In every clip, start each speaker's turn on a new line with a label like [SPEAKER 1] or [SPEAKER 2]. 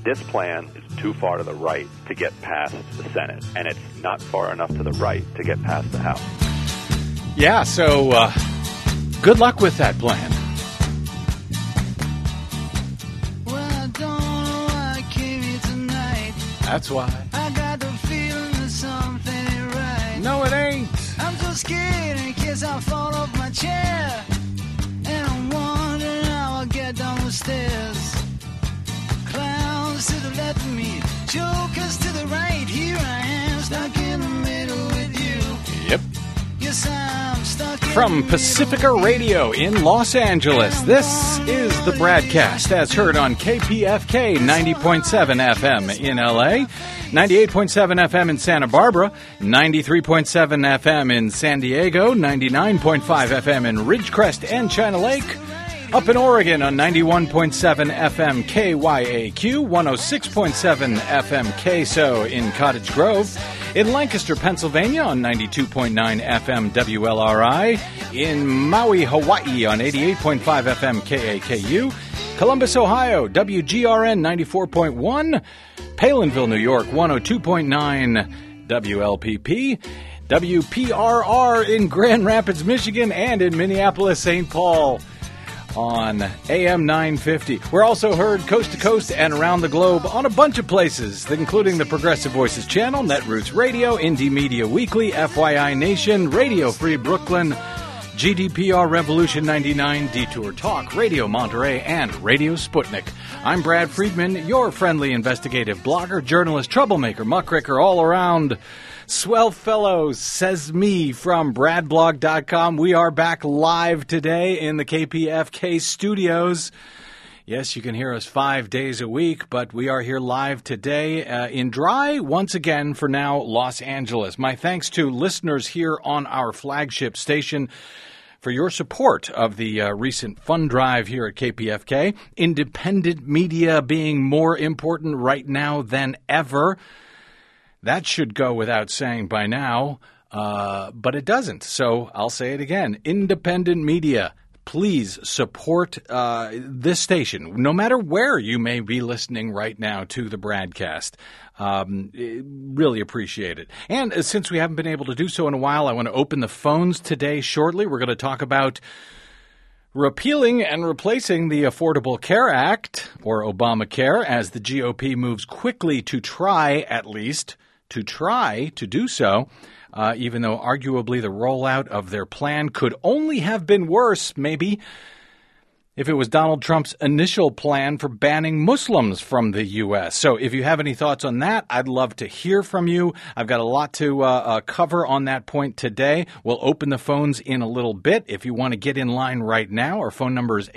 [SPEAKER 1] This plan is too far to the right to get past the Senate, and it's not far enough to the right to get past the House.
[SPEAKER 2] Yeah, so good luck with that plan.
[SPEAKER 3] Well, I don't know why I came here tonight.
[SPEAKER 2] That's why.
[SPEAKER 3] I got the feeling that something ain't right.
[SPEAKER 2] No, it ain't.
[SPEAKER 3] I'm so scared in case I fall off my chair. And I'm wondering how I'll get down the stairs. Clowns to the left of me, jokers to the right. Here I am, stuck in the middle with you.
[SPEAKER 2] Yep.
[SPEAKER 3] Yes, I'm stuck in
[SPEAKER 2] From
[SPEAKER 3] the middle
[SPEAKER 2] Pacifica
[SPEAKER 3] with
[SPEAKER 2] Radio in Los Angeles, this is the broadcast as heard on KPFK 90.7 FM in LA, 98.7 FM in Santa Barbara, 93.7 FM in San Diego, 99.5 FM in Ridgecrest and China Lake, up in Oregon on 91.7 FM KYAQ, 106.7 FM KSO in Cottage Grove, in Lancaster, Pennsylvania on 92.9 FM WLRI, in Maui, Hawaii on 88.5 FM KAKU, Columbus, Ohio, WGRN 94.1, Palinville, New York, 102.9 WLPP, WPRR in Grand Rapids, Michigan, and in Minneapolis, St. Paul on AM 950. We're also heard coast to coast and around the globe on a bunch of places, including the Progressive Voices channel, Netroots Radio, Indie Media Weekly, FYI Nation, Radio Free Brooklyn, GDPR Revolution 99, Detour Talk, Radio Monterey, and Radio Sputnik. I'm Brad Friedman, your friendly investigative blogger, journalist, troublemaker, muckraker, all around swell fellows, says me from bradblog.com. We are back live today in the KPFK studios. Yes, you can hear us 5 days a week, but we are here live today in dry, once again, for now, Los Angeles. My thanks to listeners here on our flagship station for your support of the recent fund drive here at KPFK. Independent media being more important right now than ever. That should go without saying by now, but it doesn't. So I'll say it again. Independent media, please support this station, no matter where you may be listening right now to the broadcast. Really appreciate it. And since we haven't been able to do so in a while, I want to open the phones today shortly. We're going to talk about repealing and replacing the Affordable Care Act, or Obamacare, as the GOP moves quickly to try, at least, to do so, even though arguably the rollout of their plan could only have been worse, maybe, if it was Donald Trump's initial plan for banning Muslims from the U.S. So if you have any thoughts on that, I'd love to hear from you. I've got a lot to cover on that point today. We'll open the phones in a little bit. If you want to get in line right now, our phone number is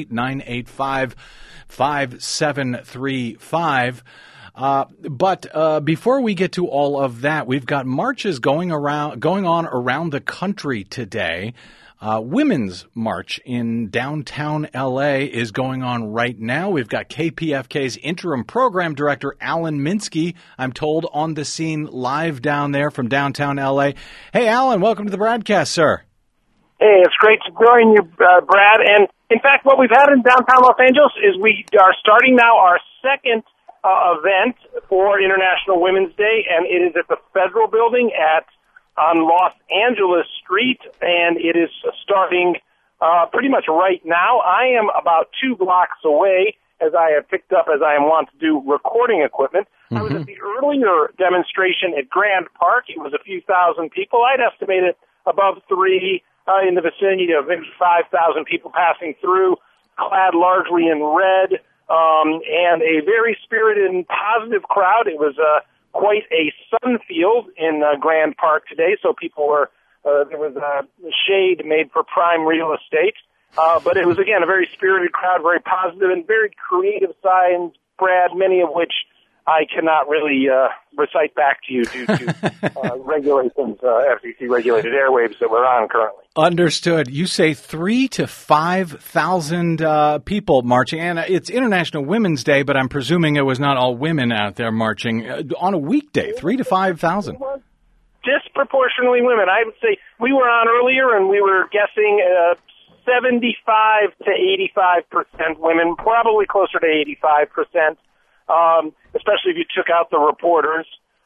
[SPEAKER 2] 818-985-5735. But before we get to all of that, we've got marches going on around the country today. Women's March in downtown L.A. is going on right now. We've got KPFK's interim program director, Alan Minsky, I'm told, on the scene live down there from downtown L.A. Hey, Alan, welcome to the broadcast, sir.
[SPEAKER 4] Hey, it's great to join you, Brad. And, in fact, what we've had in downtown Los Angeles is we are starting now our second event for International Women's Day, and it is at the Federal Building on Los Angeles Street, and it is starting pretty much right now. I am about 2 blocks away, as I have picked up, as I am wont to do, recording equipment. Mm-hmm. I was at the earlier demonstration at Grand Park. It was a few thousand people. I'd estimated above 3 in the vicinity of maybe 5,000 people passing through, clad largely in red, and a very spirited and positive crowd. It was quite a sun field in Grand Park today, so people were, there was shade made for prime real estate. But it was, again, a very spirited crowd, very positive and very creative signs, Brad, many of which I cannot really recite back to you due to regulations, FCC-regulated airwaves that we're on currently.
[SPEAKER 2] Understood. You say 3,000 to 5,000 people marching, and it's International Women's Day, but I'm presuming it was not all women out there marching on a weekday, 3,000 to 5,000.
[SPEAKER 4] Disproportionately women. I would say we were on earlier, and we were guessing 75 to 85% women, probably closer to 85%. especially if you took out the reporters.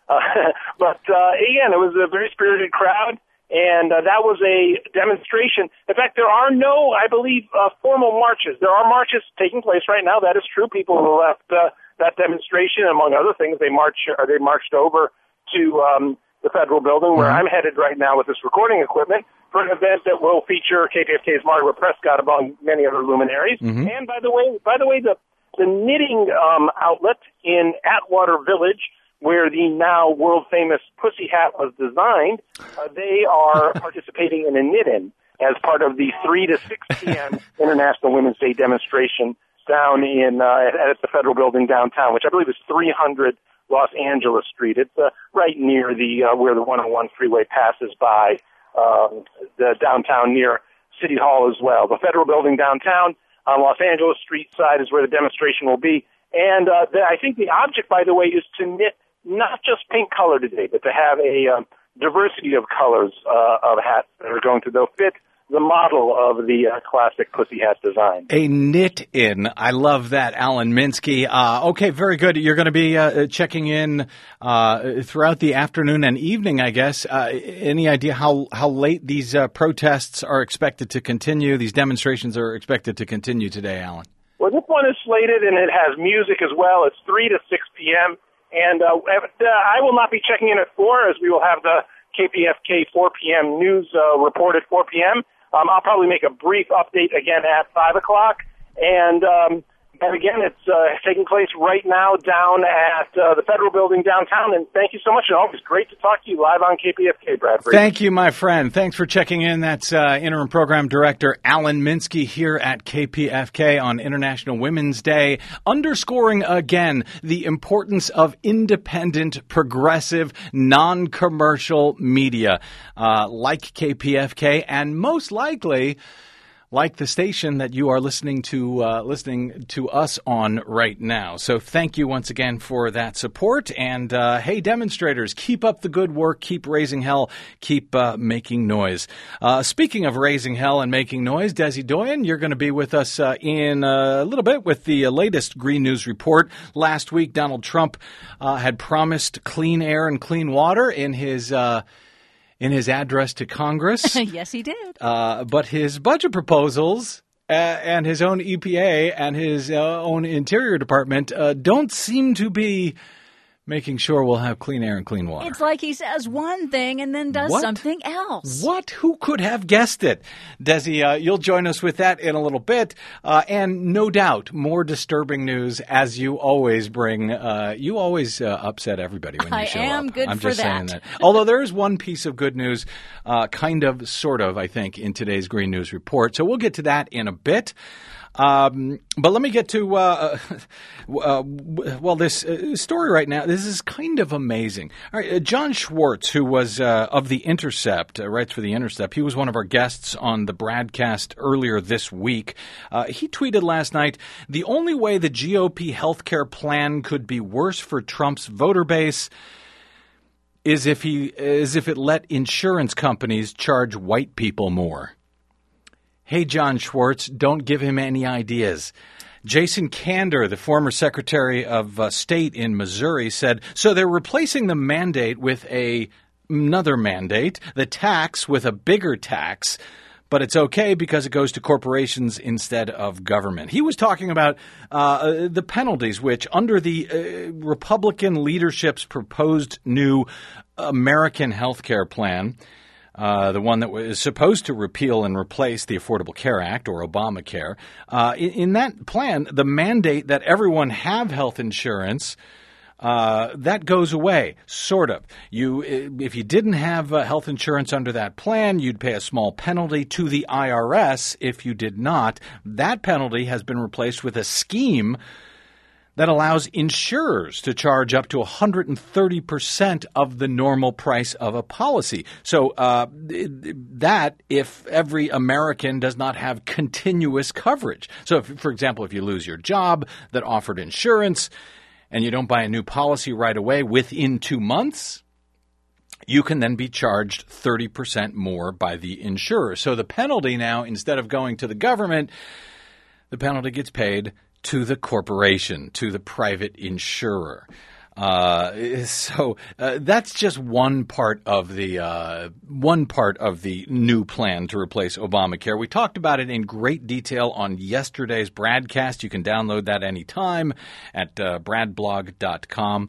[SPEAKER 4] But again, it was a very spirited crowd, and that was a demonstration. In fact, there are no, I believe, formal marches. There are marches taking place right now. That is true. People who left that demonstration, among other things, they marched over to the Federal Building, where I'm headed right now with this recording equipment, for an event that will feature KPFK's Margaret Prescott among many other luminaries. Mm-hmm. And by the way, the knitting outlet in Atwater Village, where the now world-famous Pussy Hat was designed, they are participating in a knit-in as part of the 3 to 6 p.m. International Women's Day demonstration down in at the Federal Building downtown, which I believe is 300 Los Angeles Street. It's right near the where the 101 freeway passes by the downtown near City Hall as well. The Federal Building downtown on Los Angeles Street side is where the demonstration will be. And I think the object, by the way, is to knit not just pink color today, but to have a diversity of colors of hats that are going to fit the model of the classic Pussy Hat design.
[SPEAKER 2] A knit-in. I love that, Alan Minsky. Okay, very good. You're going to be checking in throughout the afternoon and evening, I guess. Any idea how late these protests are expected to continue, these demonstrations are expected to continue today, Alan?
[SPEAKER 4] Well, this one is slated, and it has music as well. It's 3 to 6 p.m., and I will not be checking in at 4, as we will have the KPFK 4 p.m. news report at 4 p.m. I'll probably make a brief update again at 5 o'clock. And again, it's taking place right now down at the Federal Building downtown. And thank you so much. And always great to talk to you live on KPFK, Bradford.
[SPEAKER 2] Thank you, my friend. Thanks for checking in. That's Interim Program Director Alan Minsky here at KPFK on International Women's Day, underscoring again the importance of independent, progressive, non-commercial media like KPFK, and most likely like the station that you are listening to us on right now. So thank you once again for that support. And hey, demonstrators, keep up the good work. Keep raising hell. Keep making noise. Speaking of raising hell and making noise, Desi Doyen, you're going to be with us in a little bit with the latest Green News Report. Last week, Donald Trump had promised clean air and clean water in his address to Congress.
[SPEAKER 5] Yes, he did.
[SPEAKER 2] But his budget proposals and his own EPA and his own Interior Department don't seem to be making sure we'll have clean air and clean water.
[SPEAKER 5] It's like he says one thing and then does something else.
[SPEAKER 2] What? Who could have guessed it? Desi, you'll join us with that in a little bit. And no doubt, more disturbing news, as you always bring. You always upset everybody when you show up.
[SPEAKER 5] I am good
[SPEAKER 2] I'm
[SPEAKER 5] for
[SPEAKER 2] just saying
[SPEAKER 5] that.
[SPEAKER 2] Although there is one piece of good news, sort of, I think, in today's Green News Report. So we'll get to that in a bit. But let me get to, this story right now. This is kind of amazing. All right, John Schwartz, who was of The Intercept, writes for The Intercept. He was one of our guests on the Bradcast earlier this week. He tweeted last night, "The only way the GOP healthcare plan could be worse for Trump's voter base is if it let insurance companies charge white people more." Hey, John Schwartz, don't give him any ideas. Jason Kander, the former Secretary of State in Missouri, said, so they're replacing the mandate with another mandate, the tax with a bigger tax, but it's okay because it goes to corporations instead of government. He was talking about the penalties, which under the Republican leadership's proposed new American health care plan, the one that was supposed to repeal and replace the Affordable Care Act, or Obamacare. In that plan, the mandate that everyone have health insurance, that goes away, sort of. If you didn't have health insurance under that plan, you'd pay a small penalty to the IRS if you did not. That penalty has been replaced with a scheme that allows insurers to charge up to 130% of the normal price of a policy. So that if every American does not have continuous coverage. So, for example, if you lose your job that offered insurance and you don't buy a new policy right away within 2 months, you can then be charged 30% more by the insurer. So the penalty now, instead of going to the government, the penalty gets paid to the corporation, to the private insurer. So that's just one part of the new plan to replace Obamacare. We talked about it in great detail on yesterday's Bradcast. You can download that anytime at bradblog.com.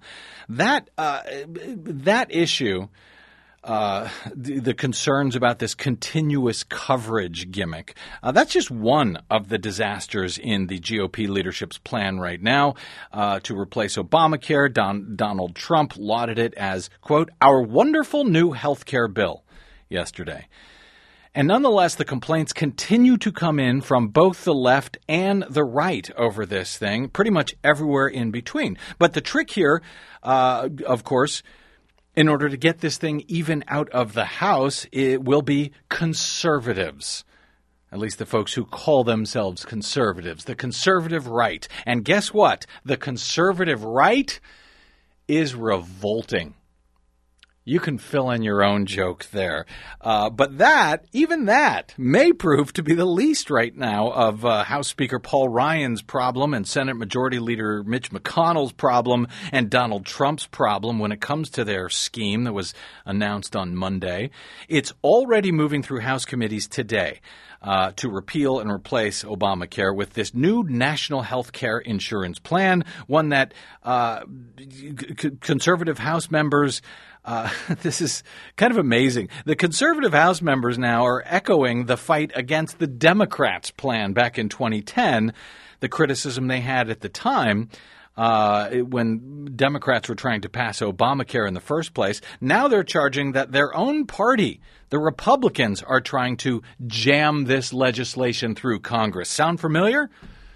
[SPEAKER 2] That issue. The concerns about this continuous coverage gimmick. That's just one of the disasters in the GOP leadership's plan right now to replace Obamacare. Donald Trump lauded it as, quote, our wonderful new health care bill yesterday. And nonetheless, the complaints continue to come in from both the left and the right over this thing, pretty much everywhere in between. But the trick here, of course, in order to get this thing even out of the House, it will be conservatives, at least the folks who call themselves conservatives, the conservative right. And guess what? The conservative right is revolting. You can fill in your own joke there. But even that, may prove to be the least right now of House Speaker Paul Ryan's problem and Senate Majority Leader Mitch McConnell's problem and Donald Trump's problem when it comes to their scheme that was announced on Monday. It's already moving through House committees today to repeal and replace Obamacare with this new national health care insurance plan, one that conservative House members this is kind of amazing. The conservative House members now are echoing the fight against the Democrats' plan back in 2010, the criticism they had at the time when Democrats were trying to pass Obamacare in the first place. Now they're charging that their own party, the Republicans, are trying to jam this legislation through Congress. Sound familiar?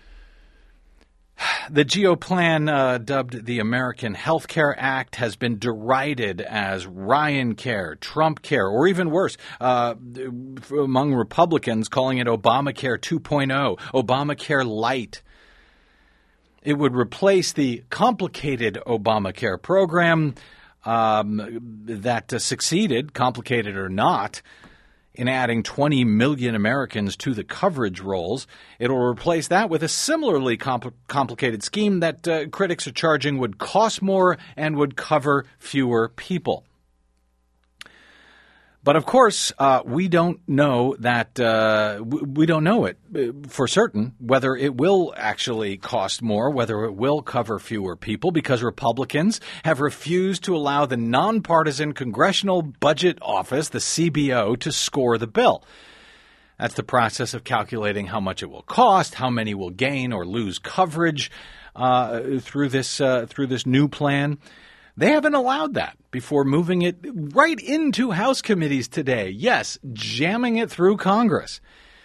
[SPEAKER 2] The GO plan, dubbed the American Health Care Act, has been derided as Ryan Care, Trump Care, or even worse, among Republicans, calling it Obamacare 2.0, Obamacare Light. It would replace the complicated Obamacare program that succeeded, complicated or not, in adding 20 million Americans to the coverage rolls. It'll replace that with a similarly complicated scheme that critics are charging would cost more and would cover fewer people. But of course, we don't know that we don't know it for certain whether it will actually cost more, whether it will cover fewer people, because Republicans have refused to allow the nonpartisan Congressional Budget Office, the CBO, to score the bill. That's the process of calculating how much it will cost, how many will gain or lose coverage through this new plan. They haven't allowed that before moving it right into House committees today. Yes, jamming it through Congress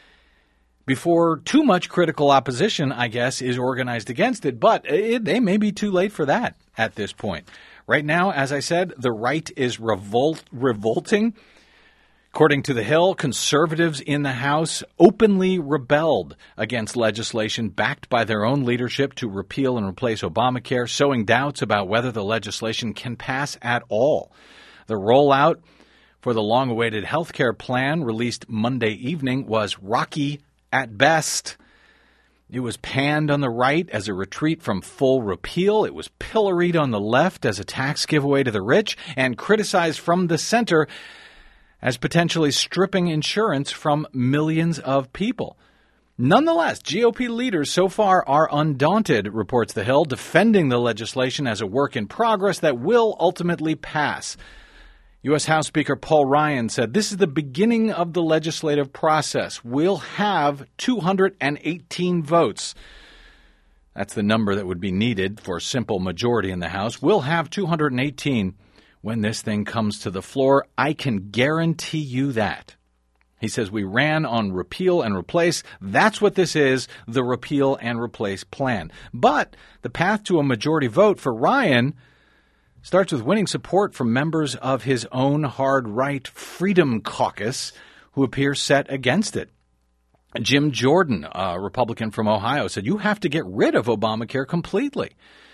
[SPEAKER 2] before too much critical opposition, I guess, is organized against it. But they may be too late for that at this point. Right now, as I said, the right is revolting. According to The Hill, conservatives in the House openly rebelled against legislation backed by their own leadership to repeal and replace Obamacare, sowing doubts about whether the legislation can pass at all. The rollout for the long-awaited health care plan released Monday evening was rocky at best. It was panned on the right as a retreat from full repeal. It was pilloried on the left as a tax giveaway to the rich, and criticized from the center as potentially stripping insurance from millions of people. Nonetheless, GOP leaders so far are undaunted, reports The Hill, defending the legislation as a work in progress that will ultimately pass. U.S. House Speaker Paul Ryan said, "This is the beginning of the legislative process. We'll have 218 votes." That's the number that would be needed for a simple majority in the House. We'll have 218 when this thing comes to the floor. I can guarantee you that. He says we ran on repeal and replace. That's what this is, the repeal and replace plan. But the path to a majority vote for Ryan starts with winning support from members of his own hard-right Freedom Caucus, who appear set against it. Jim Jordan, a Republican from Ohio, said you have to get rid of Obamacare completely.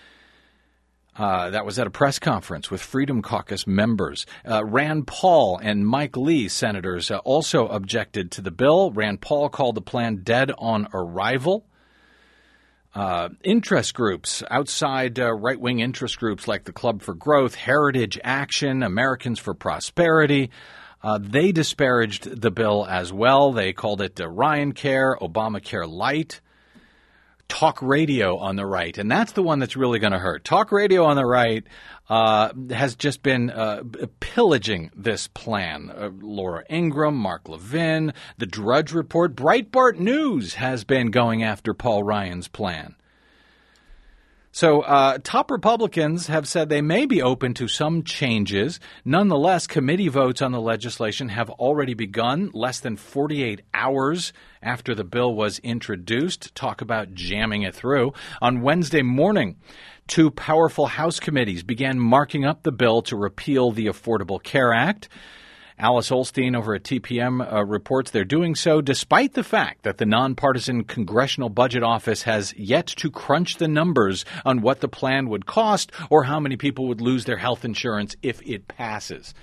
[SPEAKER 2] That was at a press conference with Freedom Caucus members. Rand Paul and Mike Lee, senators, also objected to the bill. Rand Paul called the plan dead on arrival. Interest groups, outside right-wing interest groups like the Club for Growth, Heritage Action, Americans for Prosperity, they disparaged the bill as well. They called it Ryan Care, Obamacare Light. Talk radio on the right, and that's the one that's really going to hurt. Talk radio on the right has just been pillaging this plan. Laura Ingraham, Mark Levin, The Drudge Report, Breitbart News has been going after Paul Ryan's plan. So top Republicans have said they may be open to some changes. Nonetheless, committee votes on the legislation have already begun less than 48 hours after the bill was introduced. Talk about jamming it through. On Wednesday morning, two powerful House committees began marking up the bill to repeal the Affordable Care Act. Alice Olstein over at TPM reports they're doing so despite the fact that the nonpartisan Congressional Budget Office has yet to crunch the numbers on what the plan would cost or how many people would lose their health insurance if it passes.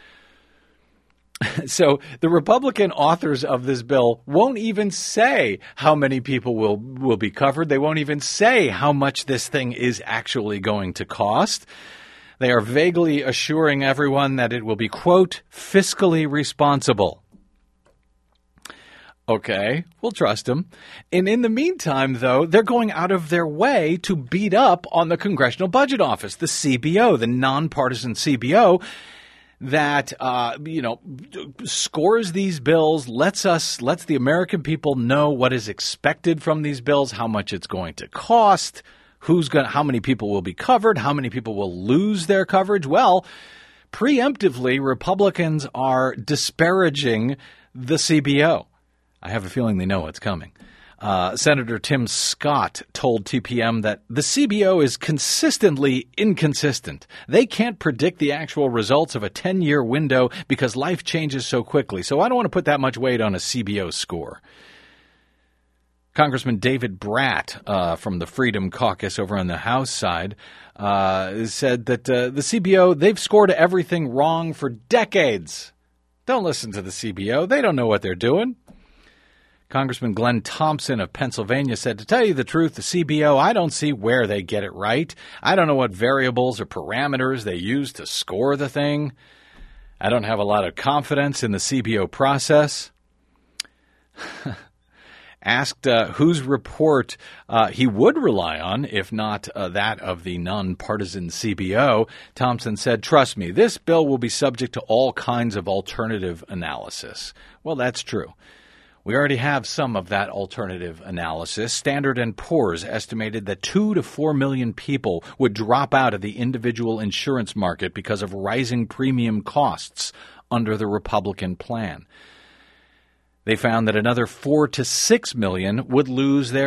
[SPEAKER 2] So the Republican authors of this bill won't even say how many people will be covered. They won't even say how much this thing is actually going to cost. They are vaguely assuring everyone that it will be, quote, fiscally responsible. Okay, we'll trust them. And in the meantime, though, they're going out of their way to beat up on the Congressional Budget Office, the CBO, the nonpartisan CBO that, scores these bills, lets the American people know what is expected from these bills, how much it's going to cost, how many people will be covered, how many people will lose their coverage. Well, preemptively, Republicans are disparaging the CBO. I have a feeling they know what's coming. Senator Tim Scott told TPM that the CBO is consistently inconsistent. They can't predict the actual results of a 10-year window because life changes so quickly. So I don't want to put that much weight on a CBO score. Congressman David Bratt from the Freedom Caucus over on the House side said that the CBO, they've scored everything wrong for decades. Don't listen to the CBO. They don't know what they're doing. Congressman Glenn Thompson of Pennsylvania said, to tell you the truth, the CBO, I don't see where they get it right. I don't know what variables or parameters they use to score the thing. I don't have a lot of confidence in the CBO process. Asked whose report he would rely on, if not that of the nonpartisan CBO, Thompson said, trust me, this bill will be subject to all kinds of alternative analysis. Well, that's true. We already have some of that alternative analysis. Standard & Poor's estimated that 2 to 4 million people would drop out of the individual insurance market because of rising premium costs under the Republican plan. They found that another 4 to 6 million would lose their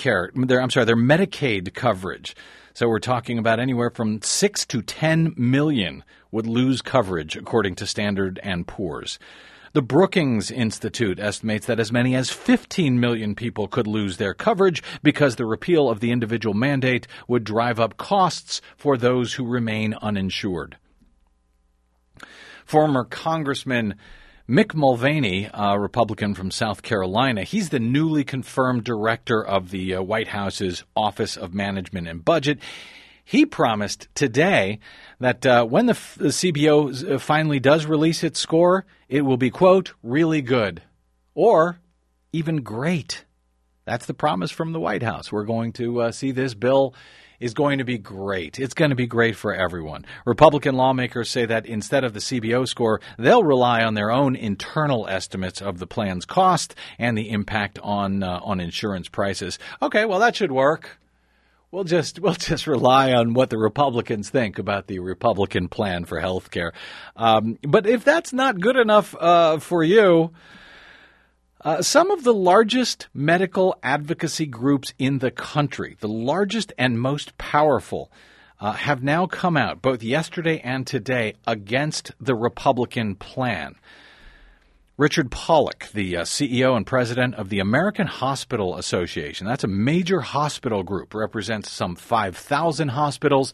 [SPEAKER 2] Medicaid coverage. So we're talking about anywhere from 6 to 10 million would lose coverage, according to Standard & Poor's. The Brookings Institute estimates that as many as 15 million people could lose their coverage because the repeal of the individual mandate would drive up costs for those who remain uninsured. Former Congressman Mick Mulvaney, a Republican from South Carolina, he's the newly confirmed director of the White House's Office of Management and Budget. He promised today that when the CBO finally does release its score, it will be, quote, really good or even great. That's the promise from the White House. We're going to see this bill is going to be great. It's going to be great for everyone. Republican lawmakers say that instead of the CBO score, they'll rely on their own internal estimates of the plan's cost and the impact on insurance prices. Okay, well, that should work. We'll just rely on what the Republicans think about the Republican plan for health care. But if that's not good enough for you, some of the largest medical advocacy groups in the country, the largest and most powerful, have now come out, both yesterday and today, against the Republican plan. Richard Pollack, the CEO and president of the American Hospital Association, that's a major hospital group, represents some 5,000 hospitals,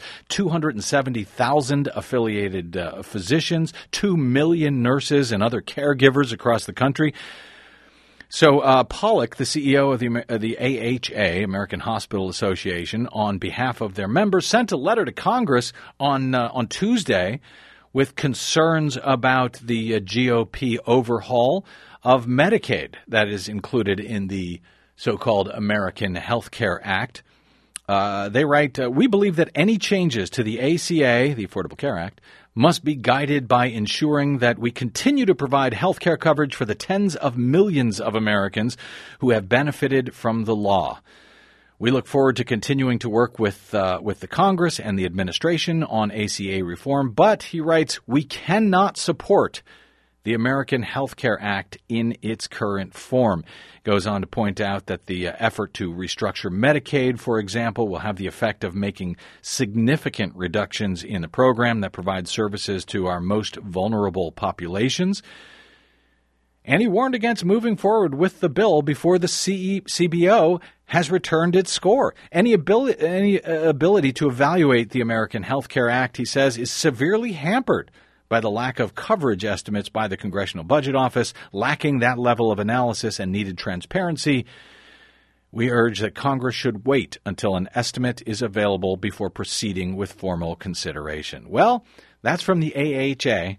[SPEAKER 2] 270,000 affiliated physicians, 2 million nurses and other caregivers across the country. So Pollack, the CEO of the AHA, American Hospital Association, on behalf of their members, sent a letter to Congress on Tuesday with concerns about the GOP overhaul of Medicaid that is included in the so-called American Health Care Act. They write, we believe that any changes to the ACA, the Affordable Care Act, must be guided by ensuring that we continue to provide health care coverage for the tens of millions of Americans who have benefited from the law. We look forward to continuing to work with the Congress and the administration on ACA reform, but, he writes, we cannot support the American Health Care Act in its current form. Goes on to point out that the effort to restructure Medicaid, for example, will have the effect of making significant reductions in the program that provides services to our most vulnerable populations. And he warned against moving forward with the bill before the CBO has returned its score. Any ability to evaluate the American Health Care Act, he says, is severely hampered by the lack of coverage estimates by the Congressional Budget Office, lacking that level of analysis and needed transparency. We urge that Congress should wait until an estimate is available before proceeding with formal consideration. Well, that's from the AHA.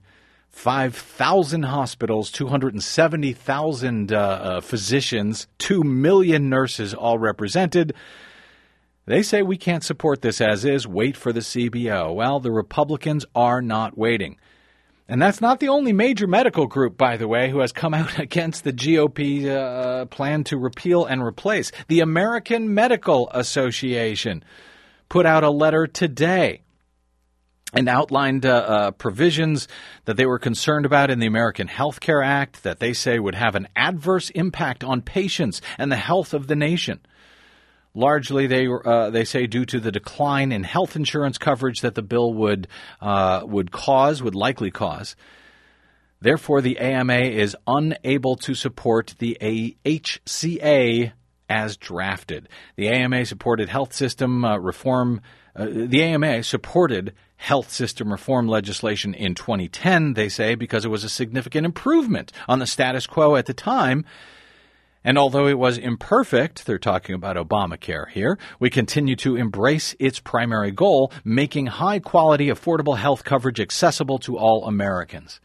[SPEAKER 2] 5,000 hospitals, 270,000 physicians, 2 million nurses all represented. They say we can't support this as is. Wait for the CBO. Well, the Republicans are not waiting. And that's not the only major medical group, by the way, who has come out against the GOP plan to repeal and replace. The American Medical Association put out a letter today and outlined provisions that they were concerned about in the American Health Care Act that they say would have an adverse impact on patients and the health of the nation. Largely, they say due to the decline in health insurance coverage that the bill would likely cause. Therefore, the AMA is unable to support the HCA as drafted. The AMA supported health system reform. The AMA supported health system reform legislation in 2010. They say because it was a significant improvement on the status quo at the time. And although it was imperfect, they're talking about Obamacare here, we continue to embrace its primary goal, making high-quality, affordable health coverage accessible to all Americans.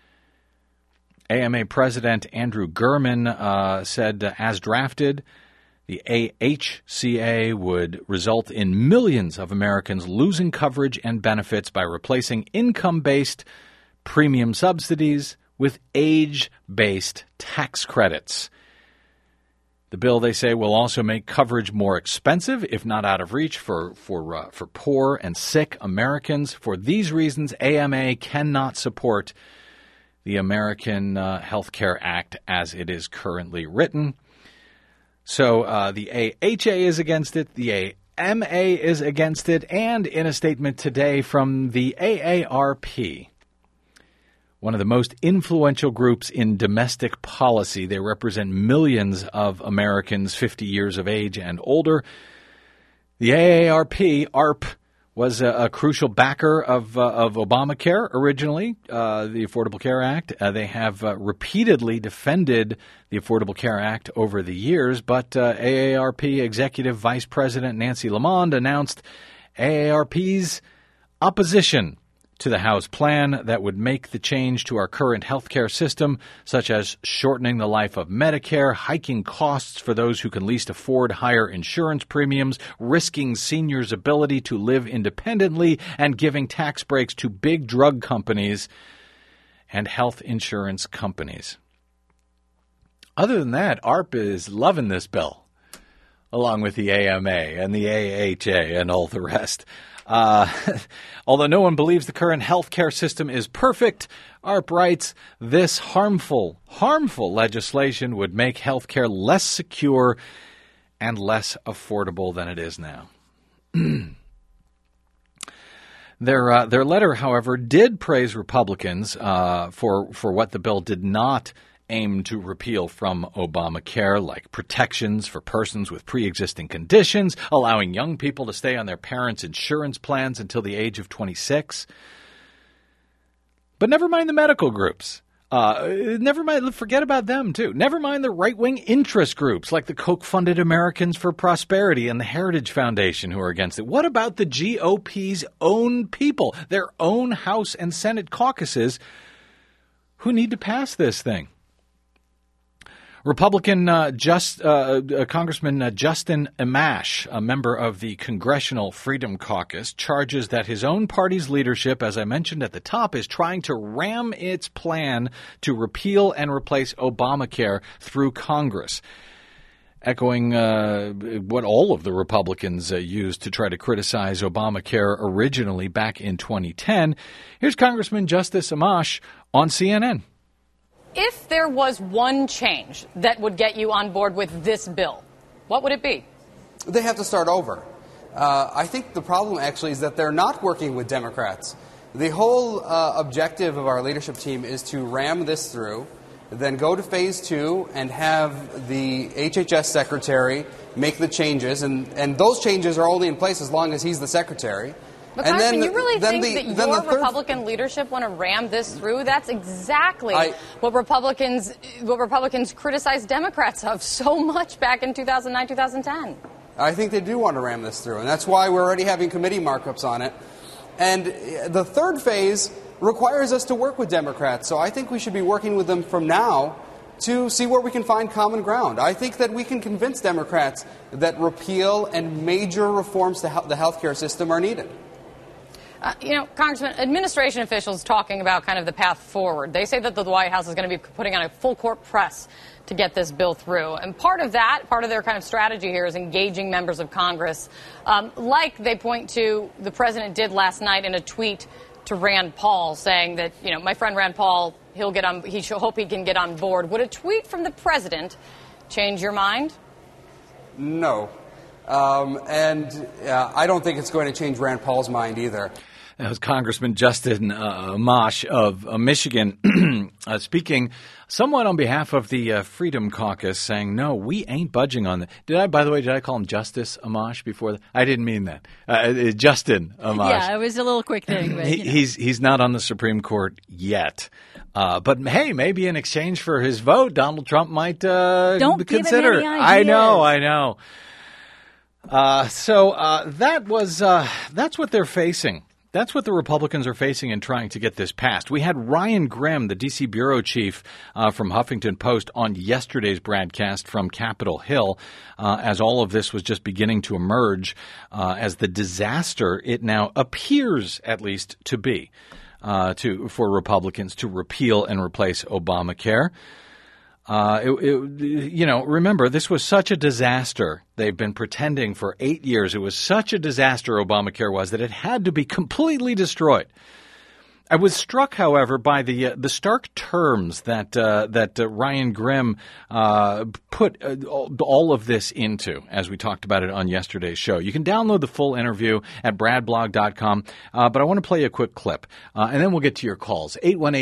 [SPEAKER 2] AMA President Andrew Gurman said, as drafted, the AHCA would result in millions of Americans losing coverage and benefits by replacing income-based premium subsidies with age-based tax credits. The bill, they say, will also make coverage more expensive, if not out of reach, for poor and sick Americans. For these reasons, AMA cannot support the American Health Care Act as it is currently written. So the AHA is against it, the AMA is against it, and in a statement today from the AARP, one of the most influential groups in domestic policy. They represent millions of Americans 50 years of age and older. The AARP was a crucial backer of Obamacare originally, the Affordable Care Act. They have repeatedly defended the Affordable Care Act over the years, but AARP Executive Vice President Nancy Lamond announced AARP's opposition to the House plan that would make the change to our current health care system, such as shortening the life of Medicare, hiking costs for those who can least afford higher insurance premiums, risking seniors' ability to live independently, and giving tax breaks to big drug companies and health insurance companies. Other than that, AARP is loving this bill, along with the AMA and the AHA and all the rest. Although no one believes the current healthcare system is perfect, AARP writes, this harmful legislation would make healthcare less secure and less affordable than it is now. Their letter, however, did praise Republicans for what the bill did not aim to repeal from Obamacare, like protections for persons with pre-existing conditions, allowing young people to stay on their parents' insurance plans until the age of 26. But never mind the medical groups. Never mind, forget about them, too. Never mind the right-wing interest groups like the Koch-funded Americans for Prosperity and the Heritage Foundation who are against it. What about the GOP's own people, their own House and Senate caucuses who need to pass this thing? Republican Congressman Justin Amash, a member of the Congressional Freedom Caucus, charges that his own party's leadership, as I mentioned at the top, is trying to ram its plan to repeal and replace Obamacare through Congress. Echoing what all of the Republicans used to try to criticize Obamacare originally back in 2010, here's Congressman Justice Amash on CNN.
[SPEAKER 6] If there was one change that would get you on board with this bill, what would it be?
[SPEAKER 7] They have to start over. I think the problem actually is that they're not working with Democrats. The whole objective of our leadership team is to ram this through, then go to phase 2 and have the HHS secretary make the changes. And those changes are only in place as long as he's the secretary.
[SPEAKER 6] But Congressman, you really think that your Republican leadership want to ram this through? That's exactly what Republicans criticized Democrats of so much back in 2009, 2010.
[SPEAKER 7] I think they do want to ram this through, and that's why we're already having committee markups on it. And the third phase requires us to work with Democrats, so I think we should be working with them from now to see where we can find common ground. I think that we can convince Democrats that repeal and major reforms to the healthcare system are needed.
[SPEAKER 6] Congressman, administration officials talking about kind of the path forward. They say that the White House is going to be putting on a full court press to get this bill through. And part of their kind of strategy here is engaging members of Congress, like they point to the president did last night in a tweet to Rand Paul saying that, my friend Rand Paul, he should hope he can get on board. Would a tweet from the president change your mind?
[SPEAKER 7] No. I don't think it's going to change Rand Paul's mind either.
[SPEAKER 2] That was Congressman Justin Amash of Michigan speaking somewhat on behalf of the Freedom Caucus, saying, no, we ain't budging on that. By the way, did I call him Justice Amash before? I didn't mean that. Justin Amash.
[SPEAKER 5] Yeah, it was a little quick thing. But,
[SPEAKER 2] He's not on the Supreme Court yet. But, hey, maybe in exchange for his vote, Donald Trump might
[SPEAKER 5] Don't
[SPEAKER 2] consider.
[SPEAKER 5] Give him any ideas.
[SPEAKER 2] I know. That's what they're facing. That's what the Republicans are facing in trying to get this passed. We had Ryan Grimm, the D.C. bureau chief from Huffington Post, on yesterday's broadcast from Capitol Hill as all of this was just beginning to emerge as the disaster it now appears, at least, to be for Republicans to repeal and replace Obamacare. Remember, this was such a disaster. They've been pretending for 8 years. It was such a disaster, Obamacare was, that it had to be completely destroyed. I was struck, however, by the stark terms that Ryan Grimm put all of this into, as we talked about it on yesterday's show. You can download the full interview at bradblog.com, but I want to play you a quick clip, and then we'll get to your calls,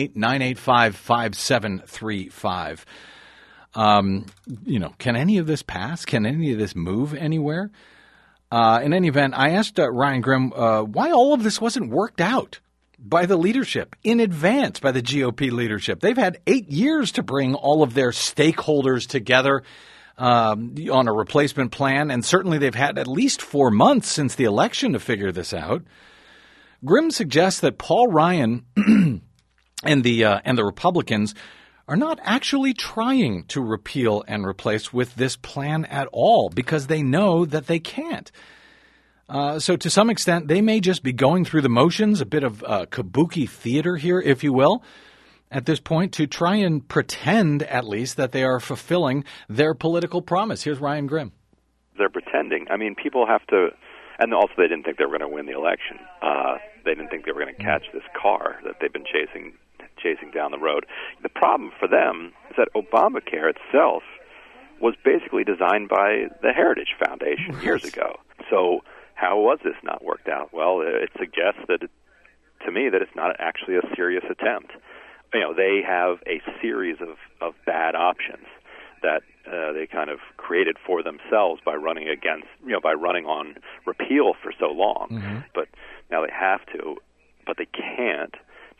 [SPEAKER 2] 818-985-5735. Can any of this pass? Can any of this move anywhere? In any event, I asked Ryan Grimm why all of this wasn't worked out by the leadership in advance, by the GOP leadership. They've had 8 years to bring all of their stakeholders together on a replacement plan, and certainly they've had at least 4 months since the election to figure this out. Grimm suggests that Paul Ryan and the Republicans are not actually trying to repeal and replace with this plan at all because they know that they can't. So to some extent, they may just be going through the motions, a bit of kabuki theater here, if you will, at this point to try and pretend, at least, that they are fulfilling their political promise. Here's Ryan Grimm.
[SPEAKER 1] They're pretending. I mean, people have to – and also they didn't think they were going to win the election. They didn't think they were going to catch this car that they've been chasing down the road. The problem for them is that Obamacare itself was basically designed by the Heritage Foundation years ago. So how was this not worked out? Well, it suggests to me that it's not actually a serious attempt. They have a series of bad options that they kind of created for themselves by running on repeal for so long. Mm-hmm. But now they have to, but they can't, because the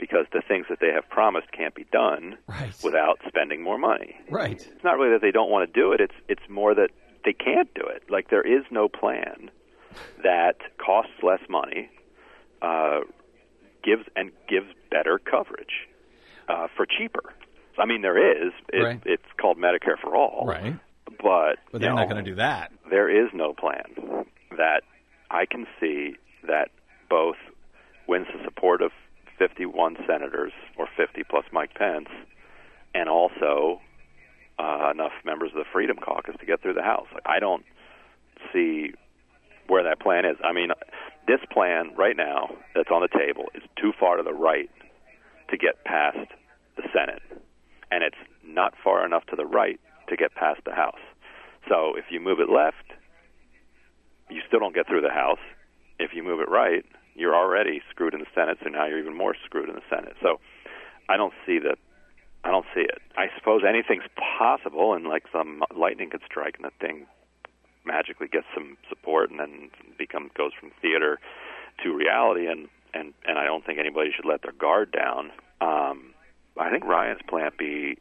[SPEAKER 1] things that they have promised can't be done without spending more money.
[SPEAKER 2] Right.
[SPEAKER 1] It's not really that they don't want to do it. It's more that they can't do it. Like, there is no plan that costs less money, gives better coverage for cheaper. I mean, there is. It's called Medicare for All.
[SPEAKER 2] Right.
[SPEAKER 1] But
[SPEAKER 2] they're not going to do that.
[SPEAKER 1] There is no plan that I can see that both wins the support of 51 senators, or 50 plus Mike Pence, and also enough members of the Freedom Caucus to get through the House. Like, I don't see where that plan is. I mean, this plan right now that's on the table is too far to the right to get past the Senate, and it's not far enough to the right to get past the House. So if you move it left, you still don't get through the House. If you move it right, you're already screwed in the Senate, so now you're even more screwed in the Senate. So I don't see it. I suppose anything's possible, and like some lightning could strike and the thing magically gets some support and then goes from theater to reality, and I don't think anybody should let their guard down. I think Ryan's plan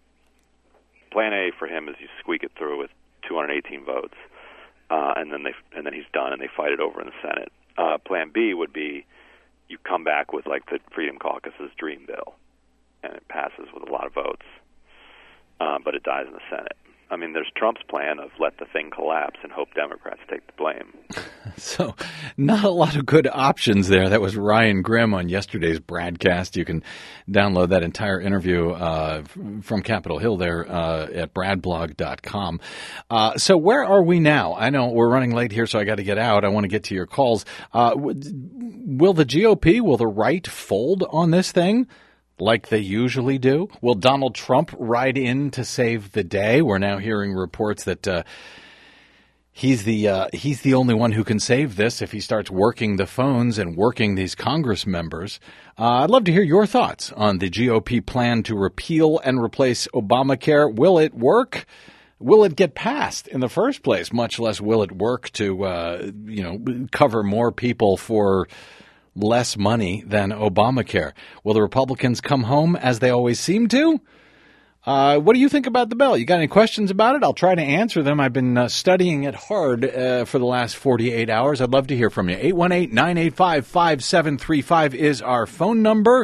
[SPEAKER 1] A for him is you squeak it through with 218 votes, and then he's done, and they fight it over in the Senate. Plan B would be you come back with like the Freedom Caucus's dream bill, and it passes with a lot of votes, but it dies in the Senate. I mean, there's Trump's plan of let the thing collapse and hope Democrats take the blame.
[SPEAKER 2] So not a lot of good options there. That was Ryan Grim on yesterday's broadcast. You can download that entire interview from Capitol Hill there at bradblog.com. So where are we now? I know we're running late here, so I got to get out. I want to get to your calls. Will the GOP, will the right fold on this thing like they usually do? Will Donald Trump ride in to save the day? We're now hearing reports that he's the only one who can save this if he starts working the phones and working these Congress members. I'd love to hear your thoughts on the GOP plan to repeal and replace Obamacare. Will it work? Will it get passed in the first place? Much less will it work to cover more people for less money than Obamacare. Will the Republicans come home as they always seem to? What do you think about the bill? You got any questions about it? I'll try to answer them. I've been studying it hard for the last 48 hours. I'd love to hear from you. 818-985-5735 is our phone number.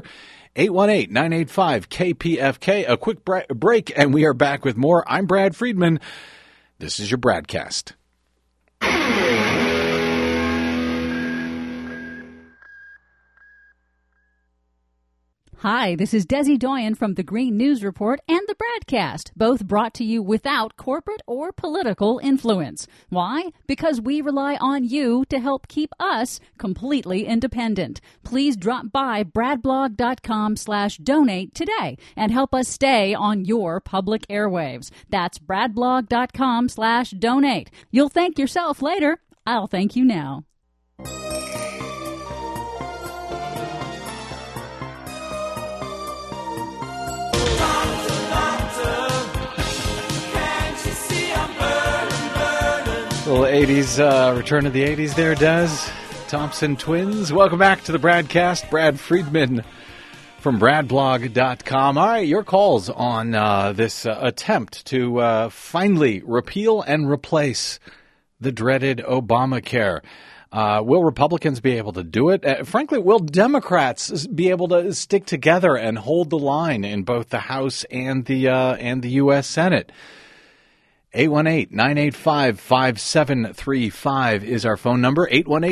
[SPEAKER 2] 818-985-KPFK. A quick break, and we are back with more. I'm Brad Friedman. This is your Bradcast.
[SPEAKER 8] Hi, this is Desi Doyen from the Green News Report and the Bradcast, both brought to you without corporate or political influence. Why? Because we rely on you to help keep us completely independent. Please drop by bradblog.com/donate today and help us stay on your public airwaves. That's bradblog.com/donate. You'll thank yourself later. I'll thank you now.
[SPEAKER 2] Little 80s, return to the 80s there, Des. Thompson Twins. Welcome back to the Bradcast. Brad Friedman from bradblog.com. All right, your calls on this attempt to finally repeal and replace the dreaded Obamacare. Will Republicans be able to do it? Frankly, will Democrats be able to stick together and hold the line in both the House and the U.S. Senate? 818-985-5735 is our phone number.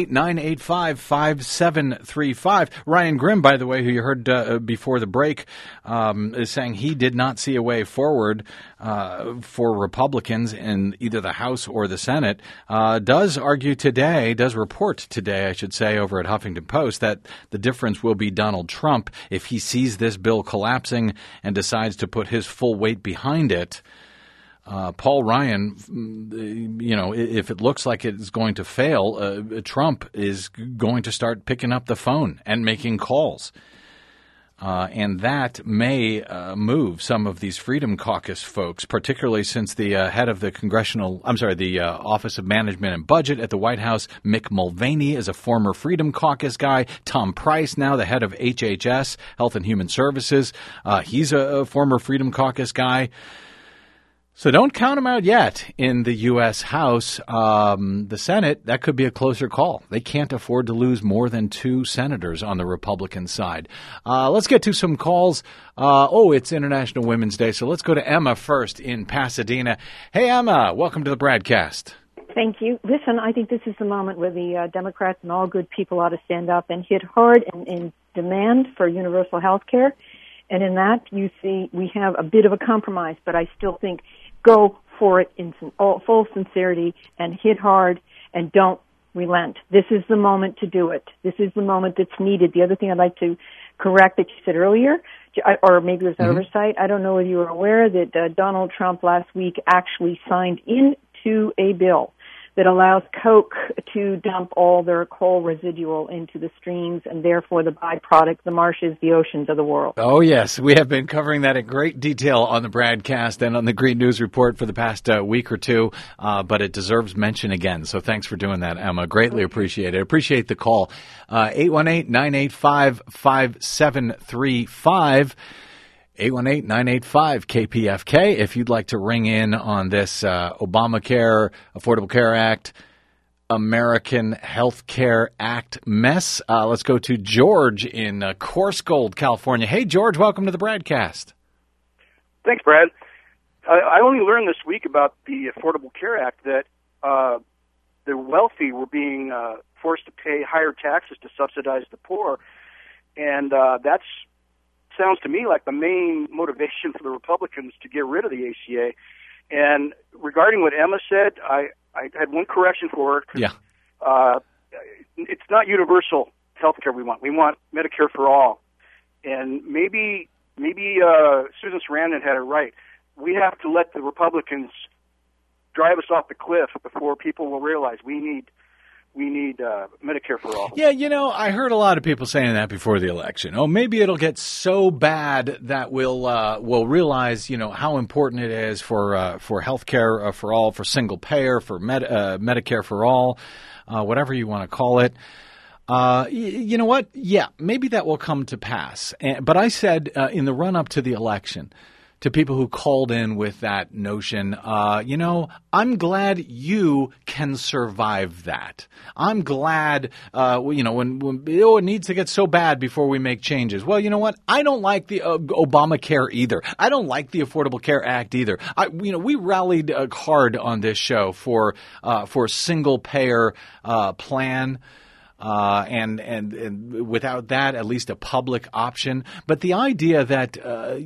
[SPEAKER 2] 818-985-5735. Ryan Grim, by the way, who you heard before the break, is saying he did not see a way forward for Republicans in either the House or the Senate, does report today, I should say, over at Huffington Post, that the difference will be Donald Trump if he sees this bill collapsing and decides to put his full weight behind it. Paul Ryan, if it looks like it's going to fail, Trump is going to start picking up the phone and making calls. And that may move some of these Freedom Caucus folks, particularly since the head of the Office of Management and Budget at the White House, Mick Mulvaney, is a former Freedom Caucus guy. Tom Price, now the head of HHS, Health and Human Services, he's a former Freedom Caucus guy. So don't count them out yet in the U.S. House. The Senate, that could be a closer call. They can't afford to lose more than 2 senators on the Republican side. Let's get to some calls. It's International Women's Day, so let's go to Emma first in Pasadena. Hey, Emma, welcome to the Bradcast.
[SPEAKER 9] Thank you. Listen, I think this is the moment where the Democrats and all good people ought to stand up and hit hard in demand for universal health care. And in that, you see, we have a bit of a compromise, but I still think go for it in full sincerity and hit hard and don't relent. This is the moment to do it. This is the moment that's needed. The other thing I'd like to correct that you said earlier, or maybe it was an oversight, I don't know whether you were aware that Donald Trump last week actually signed into a bill that allows Coke to dump all their coal residual into the streams and therefore the byproduct, the marshes, the oceans of the world.
[SPEAKER 2] Oh, yes. We have been covering that in great detail on the Bradcast and on the Green News Report for the past week or two, but it deserves mention again. So thanks for doing that, Emma. Greatly appreciate it. Appreciate the call. 818-985-5735. 818-985-KPFK if you'd like to ring in on this Obamacare, Affordable Care Act, American Health Care Act mess. Let's go to George in Coarse Gold, California. Hey, George, welcome to the Bradcast.
[SPEAKER 10] Thanks, Brad. I only learned this week about the Affordable Care Act that the wealthy were being forced to pay higher taxes to subsidize the poor, and that's sounds to me like the main motivation for the Republicans to get rid of the ACA. And regarding what Emma said, I had one correction for her.
[SPEAKER 2] Yeah.
[SPEAKER 10] It's not universal health care we want. We want Medicare for all. And maybe Susan Sarandon had it right. We have to let the Republicans drive us off the cliff before people will realize we need Medicare for all.
[SPEAKER 2] Yeah, I heard a lot of people saying that before the election. Oh, maybe it'll get so bad that we'll realize, how important it is for health care for all, for single payer, for Medicare for all, whatever you want to call it. You know what? Yeah, maybe that will come to pass. But I said in the run-up to the election, to people who called in with that notion, I'm glad you can survive that. I'm glad, when it needs to get so bad before we make changes. Well, you know what? I don't like the Obamacare either. I don't like the Affordable Care Act either. We rallied hard on this show for single payer plan. And without that, at least a public option. But the idea that,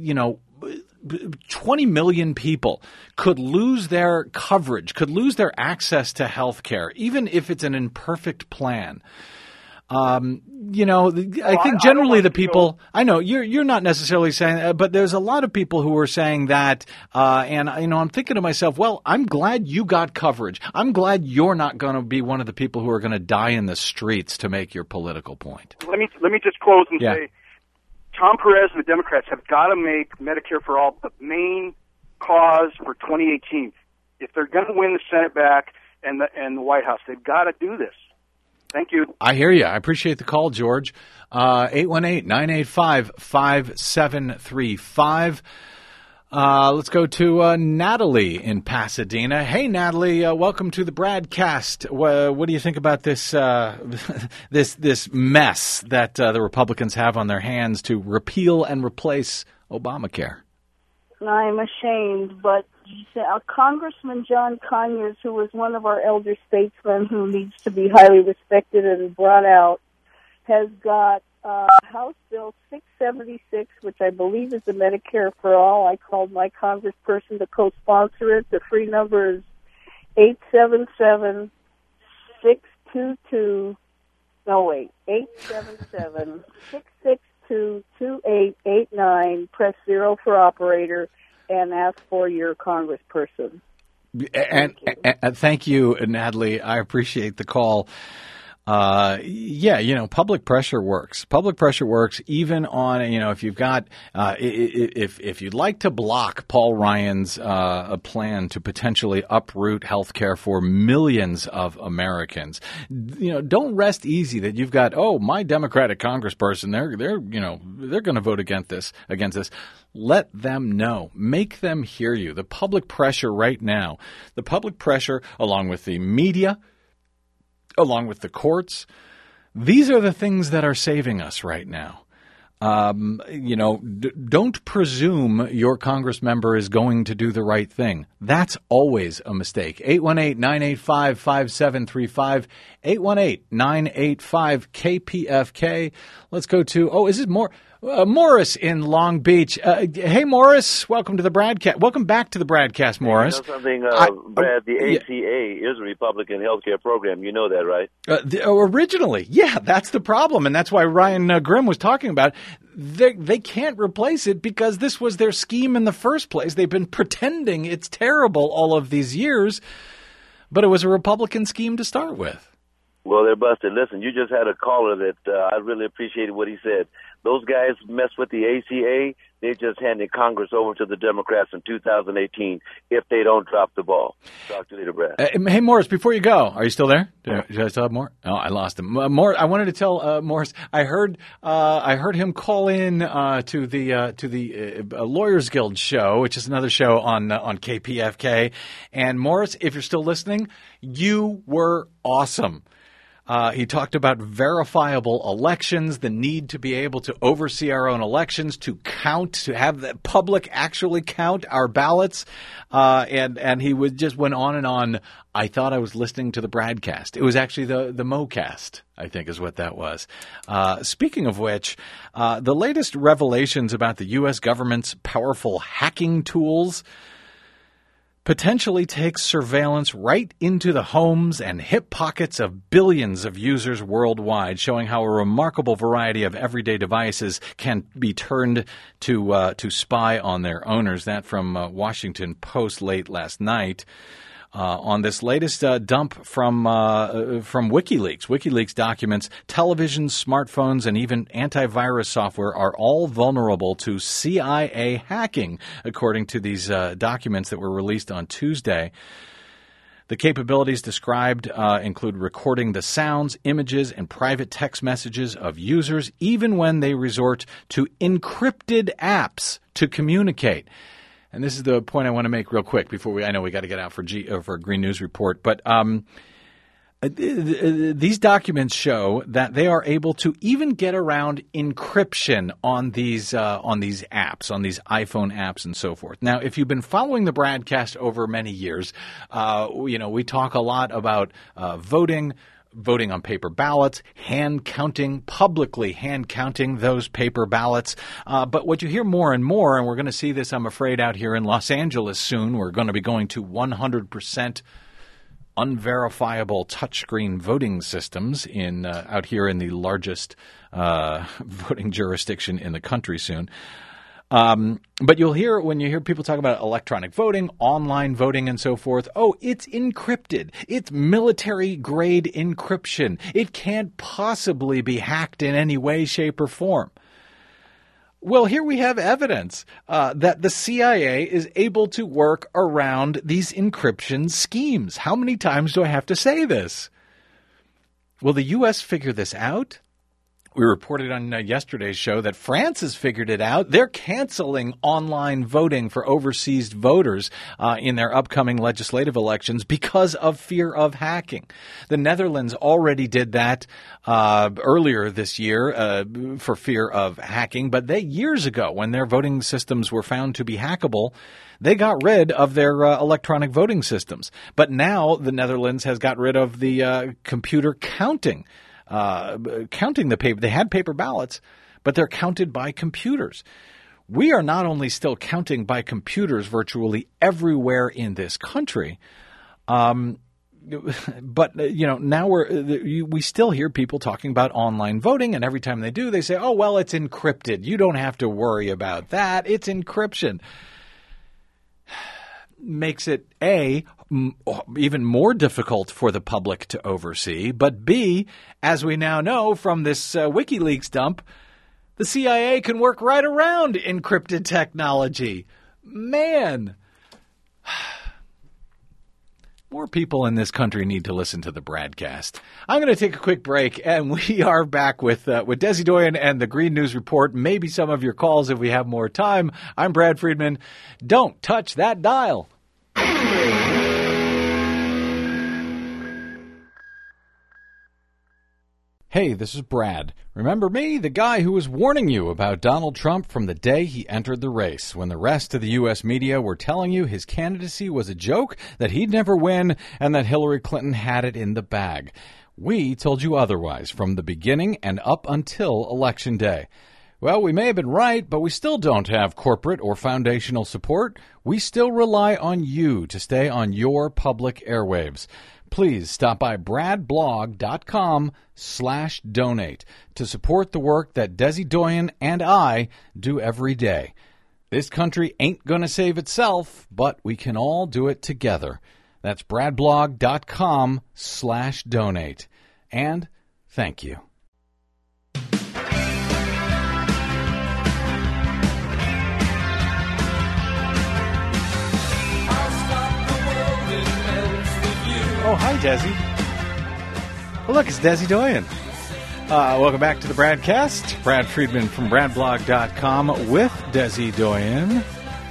[SPEAKER 2] 20 million people could lose their coverage, could lose their access to health care, even if it's an imperfect plan. I think generally the people, I know you're not necessarily saying that, but there's a lot of people who are saying that, and I'm thinking to myself, well, I'm glad you got coverage. I'm glad you're not going to be one of the people who are going to die in the streets to make your political point.
[SPEAKER 10] Let me just close and say, Tom Perez and the Democrats have got to make Medicare for all the main cause for 2018. If they're going to win the Senate back and the White House, they've got to do this. Thank you.
[SPEAKER 2] I hear you. I appreciate the call, George. 818-985-5735. Let's go to Natalie in Pasadena. Hey, Natalie, welcome to the Bradcast. What do you think about this this mess that the Republicans have on their hands to repeal and replace Obamacare?
[SPEAKER 11] I'm ashamed, but Congressman John Conyers, who was one of our elder statesmen who needs to be highly respected and brought out, has got House Bill 676, which I believe is the Medicare for All. I called my congressperson to co-sponsor it. The free number is 877-622, 877-662-2889. Press 0 for operator and ask for your congressperson.
[SPEAKER 2] And thank you, Natalie. I appreciate the call. Public pressure works. Public pressure works even on, if you've got, if you'd like to block Paul Ryan's plan to potentially uproot health care for millions of Americans, don't rest easy that you've got, my Democratic congressperson, they're going to vote against this. Let them know. Make them hear you. The public pressure right now, the public pressure along with the media, along with the courts, these are the things that are saving us right now. Don't presume your Congress member is going to do the right thing. That's always a mistake. 818-985-5735, 818-985-KPFK. Let's go to, is it more? Morris in Long Beach. Hey, Morris, welcome to the broadcast. Welcome back to the broadcast, Morris.
[SPEAKER 12] Brad, the ACA is a Republican health care program. You know that, right?
[SPEAKER 2] Originally, yeah, that's the problem, and that's why Ryan Grimm was talking about it. They can't replace it because this was their scheme in the first place. They've been pretending it's terrible all of these years, but it was a Republican scheme to start with.
[SPEAKER 12] Well, they're busted. Listen, you just had a caller that I really appreciated what he said. Those guys mess with the ACA, they just handed Congress over to the Democrats in 2018 if they don't drop the ball. Talk to you later, Brad.
[SPEAKER 2] Hey, Morris, before you go, are you still there? Did I still have more? Oh, I lost him. Morris, I wanted to tell Morris, I heard him call in to the Lawyers Guild show, which is another show on KPFK. And Morris, if you're still listening, you were awesome. He talked about verifiable elections, the need to be able to oversee our own elections, to count, to have the public actually count our ballots. And he just went on and on. I thought I was listening to the broadcast. It was actually the MoCast, I think is what that was. Speaking of which, the latest revelations about the U.S. government's powerful hacking tools potentially takes surveillance right into the homes and hip pockets of billions of users worldwide, showing how a remarkable variety of everyday devices can be turned to spy on their owners. That from Washington Post late last night. On this latest dump from WikiLeaks. WikiLeaks documents televisions, smartphones, and even antivirus software are all vulnerable to CIA hacking, according to these documents that were released on Tuesday. The capabilities described include recording the sounds, images, and private text messages of users, even when they resort to encrypted apps to communicate. And this is the point I want to make real quick before I know we got to get out for a Green News Report. But these documents show that they are able to even get around encryption on these apps, on these iPhone apps and so forth. Now, if you've been following the broadcast over many years, we talk a lot about voting on paper ballots, publicly hand counting those paper ballots. But what you hear more and more, and we're going to see this, I'm afraid, out here in Los Angeles soon, we're going to be going to 100% unverifiable touchscreen voting systems out here in the largest voting jurisdiction in the country soon. But when you hear people talk about electronic voting, online voting, and so forth, it's encrypted. It's military-grade encryption. It can't possibly be hacked in any way, shape, or form. Well, here we have evidence that the CIA is able to work around these encryption schemes. How many times do I have to say this? Will the U.S. figure this out? We reported on yesterday's show that France has figured it out. They're canceling online voting for overseas voters in their upcoming legislative elections because of fear of hacking. The Netherlands already did that earlier this year for fear of hacking, but years ago, when their voting systems were found to be hackable, they got rid of their electronic voting systems. But now the Netherlands has got rid of the computer counting the paper. They had paper ballots, but they're counted by computers. We are not only still counting by computers virtually everywhere in this country, but now we still hear people talking about online voting, and every time they do, they say, it's encrypted. You don't have to worry about that. It's encryption. Makes it, A, even more difficult for the public to oversee. But B, as we now know from this WikiLeaks dump, the CIA can work right around encrypted technology. Man, more people in this country need to listen to the Bradcast. I'm going to take a quick break, and we are back with Desi Doyen and the Green News Report. Maybe some of your calls if we have more time. I'm Brad Friedman. Don't touch that dial. Hey, this is Brad. Remember me, the guy who was warning you about Donald Trump from the day he entered the race, when the rest of the U.S. media were telling you his candidacy was a joke, that he'd never win, and that Hillary Clinton had it in the bag. We told you otherwise from the beginning and up until Election Day. Well, we may have been right, but we still don't have corporate or foundational support. We still rely on you to stay on your public airwaves. Please stop by bradblog.com/donate to support the work that Desi Doyen and I do every day. This country ain't going to save itself, but we can all do it together. That's bradblog.com/donate. And thank you. Oh, hi, Desi. Well, look, it's Desi Doyen. Welcome back to the Bradcast. Brad Friedman from bradblog.com with Desi Doyen.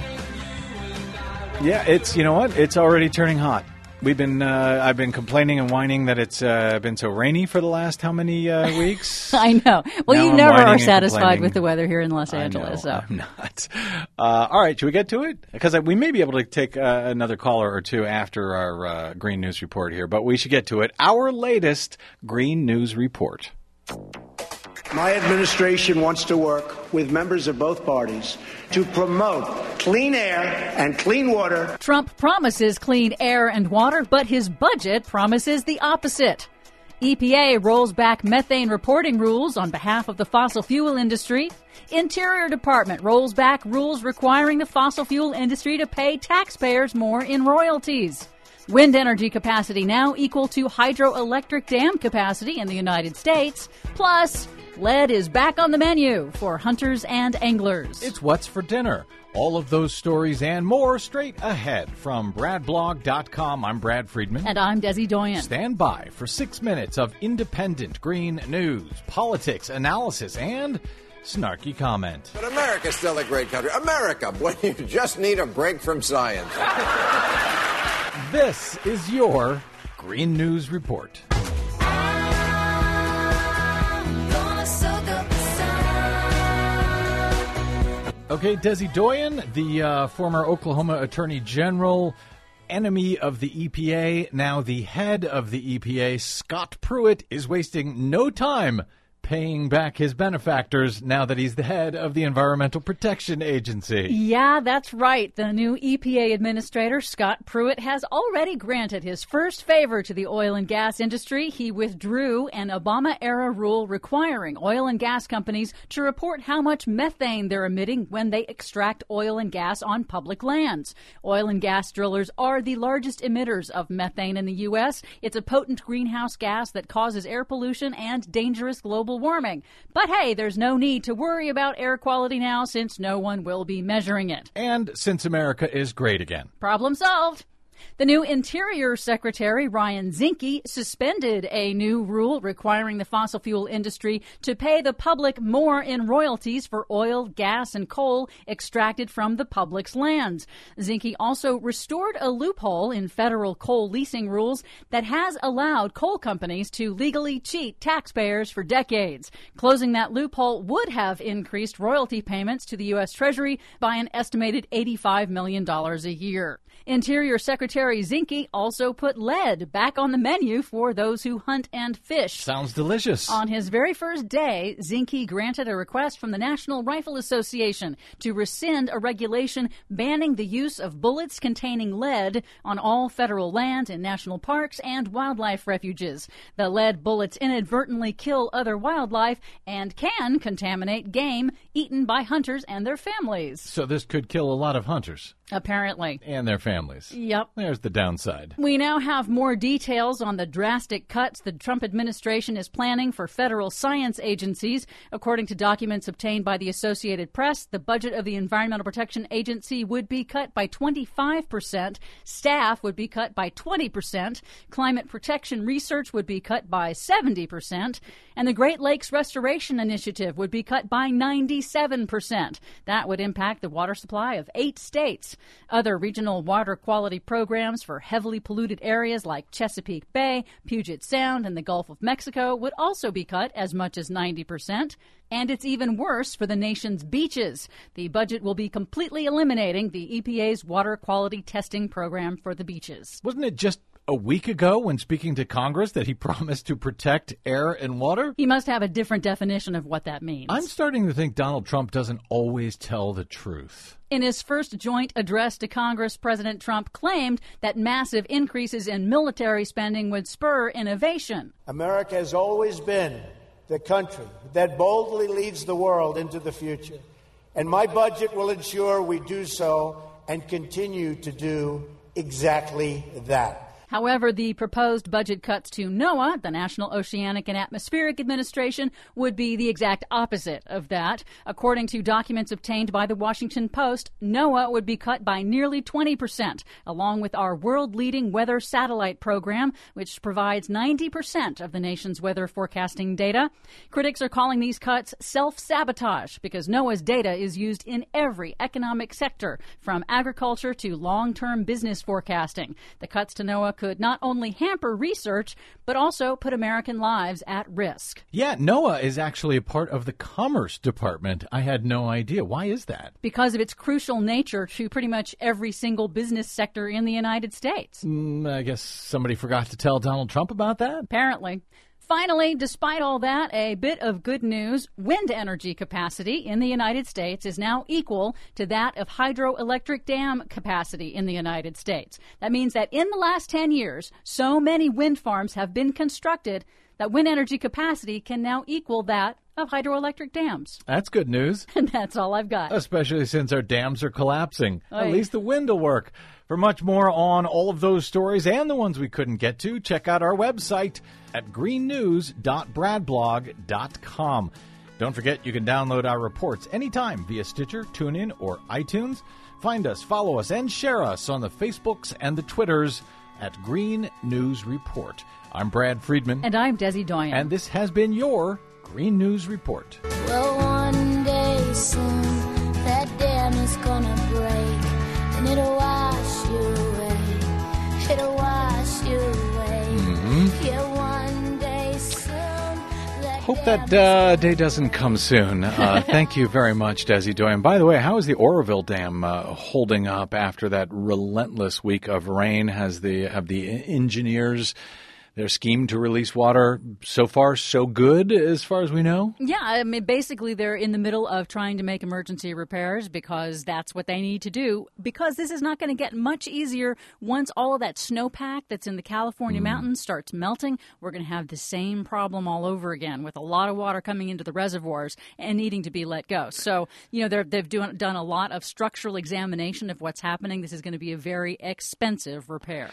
[SPEAKER 2] Yeah, you know what? It's already turning hot. I've been complaining and whining that it's been so rainy for the last how many weeks?
[SPEAKER 8] I know. Well,
[SPEAKER 2] now
[SPEAKER 8] you never are satisfied with the weather here in Los Angeles.
[SPEAKER 2] I know, I'm not. All right, should we get to it? Because we may be able to take another caller or two after our Green News Report here, but we should get to it. Our latest Green News Report.
[SPEAKER 13] My administration wants to work with members of both parties to promote clean air and clean water.
[SPEAKER 8] Trump promises clean air and water, but his budget promises the opposite. EPA rolls back methane reporting rules on behalf of the fossil fuel industry. Interior Department rolls back rules requiring the fossil fuel industry to pay taxpayers more in royalties. Wind energy capacity now equal to hydroelectric dam capacity in the United States. Plus, lead is back on the menu for hunters and anglers.
[SPEAKER 2] It's What's for Dinner. All of those stories and more straight ahead from bradblog.com. I'm Brad Friedman.
[SPEAKER 8] And I'm Desi Doyen.
[SPEAKER 2] Stand by for 6 minutes of independent green news, politics, analysis, and snarky comment.
[SPEAKER 14] But America's still a great country. America, when you just need a break from science.
[SPEAKER 2] This is your Green News Report. Okay, Desi Doyen, the former Oklahoma Attorney General, enemy of the EPA, now the head of the EPA, Scott Pruitt, is wasting no time paying back his benefactors now that he's the head of the Environmental Protection Agency.
[SPEAKER 8] Yeah, that's right. The new EPA administrator, Scott Pruitt, has already granted his first favor to the oil and gas industry. He withdrew an Obama-era rule requiring oil and gas companies to report how much methane they're emitting when they extract oil and gas on public lands. Oil and gas drillers are the largest emitters of methane in the U.S. It's a potent greenhouse gas that causes air pollution and dangerous global warming. But hey, there's no need to worry about air quality now since no one will be measuring it.
[SPEAKER 2] And since America is great again.
[SPEAKER 8] Problem solved. The new Interior Secretary, Ryan Zinke, suspended a new rule requiring the fossil fuel industry to pay the public more in royalties for oil, gas, and coal extracted from the public's lands. Zinke also restored a loophole in federal coal leasing rules that has allowed coal companies to legally cheat taxpayers for decades. Closing that loophole would have increased royalty payments to the U.S. Treasury by an estimated $85 million a year. Interior Secretary Zinke also put lead back on the menu for those who hunt and fish.
[SPEAKER 2] Sounds delicious.
[SPEAKER 8] On his very first day, Zinke granted a request from the National Rifle Association to rescind a regulation banning the use of bullets containing lead on all federal land in national parks and wildlife refuges. The lead bullets inadvertently kill other wildlife and can contaminate game, eaten by hunters and their families.
[SPEAKER 2] So this could kill a lot of hunters.
[SPEAKER 8] Apparently.
[SPEAKER 2] And their families.
[SPEAKER 8] Yep.
[SPEAKER 2] There's the downside.
[SPEAKER 8] We now have more details on the drastic cuts the Trump administration is planning for federal science agencies. According to documents obtained by the Associated Press, the budget of the Environmental Protection Agency would be cut by 25%, staff would be cut by 20%, climate protection research would be cut by 70%, and the Great Lakes Restoration Initiative would be cut by 97%. That would impact the water supply of 8 states. Other regional water quality programs for heavily polluted areas like Chesapeake Bay, Puget Sound, and the Gulf of Mexico would also be cut as much as 90%. And it's even worse for the nation's beaches. The budget will be completely eliminating the EPA's water quality testing program for the beaches.
[SPEAKER 2] Wasn't it just a week ago when speaking to Congress that he promised to protect air and water?
[SPEAKER 8] He must have a different definition of what that means.
[SPEAKER 2] I'm starting to think Donald Trump doesn't always tell the truth.
[SPEAKER 8] In his first joint address to Congress, President Trump claimed that massive increases in military spending would spur innovation.
[SPEAKER 13] America has always been the country that boldly leads the world into the future. And my budget will ensure we do so and continue to do exactly that.
[SPEAKER 8] However, the proposed budget cuts to NOAA, the National Oceanic and Atmospheric Administration, would be the exact opposite of that. According to documents obtained by the Washington Post, NOAA would be cut by nearly 20%, along with our world-leading weather satellite program, which provides 90% of the nation's weather forecasting data. Critics are calling these cuts self-sabotage because NOAA's data is used in every economic sector, from agriculture to long-term business forecasting. The cuts to NOAA could not only hamper research, but also put American lives at risk.
[SPEAKER 2] Yeah, NOAA is actually a part of the Commerce Department. I had no idea. Why is that?
[SPEAKER 8] Because of its crucial nature to pretty much every single business sector in the United States.
[SPEAKER 2] I guess somebody forgot to tell Donald Trump about that?
[SPEAKER 8] Apparently. Finally, despite all that, a bit of good news. Wind energy capacity in the United States is now equal to that of hydroelectric dam capacity in the United States. That means that in the last 10 years, so many wind farms have been constructed that wind energy capacity can now equal that of hydroelectric dams.
[SPEAKER 2] That's good news.
[SPEAKER 8] And that's all I've got.
[SPEAKER 2] Especially since our dams are collapsing.
[SPEAKER 8] Aye.
[SPEAKER 2] At least the wind will work. For much more on all of those stories and the ones we couldn't get to, check out our website at greennews.bradblog.com. Don't forget you can download our reports anytime via Stitcher, TuneIn, or iTunes. Find us, follow us, and share us on the Facebooks and the Twitters at Green News Report. I'm Brad Friedman.
[SPEAKER 8] And I'm Desi Doyen.
[SPEAKER 2] And this has been your Green News Report.
[SPEAKER 15] Well, one day soon, that dam is gonna break, and it'll wash you away. It'll wash you away. Yeah, one day soon.
[SPEAKER 2] Hope that day doesn't come soon. Thank you very much, Desi Doyen. By the way, how is the Oroville Dam holding up after that relentless week of rain? Have the engineers their scheme to release water so far so good as far as we know?
[SPEAKER 8] Yeah, I mean, basically they're in the middle of trying to make emergency repairs because that's what they need to do, because this is not going to get much easier once all of that snowpack that's in the California mountains starts melting. We're going to have the same problem all over again with a lot of water coming into the reservoirs and needing to be let go. So, you know, they've done a lot of structural examination of what's happening. This is going to be a very expensive repair.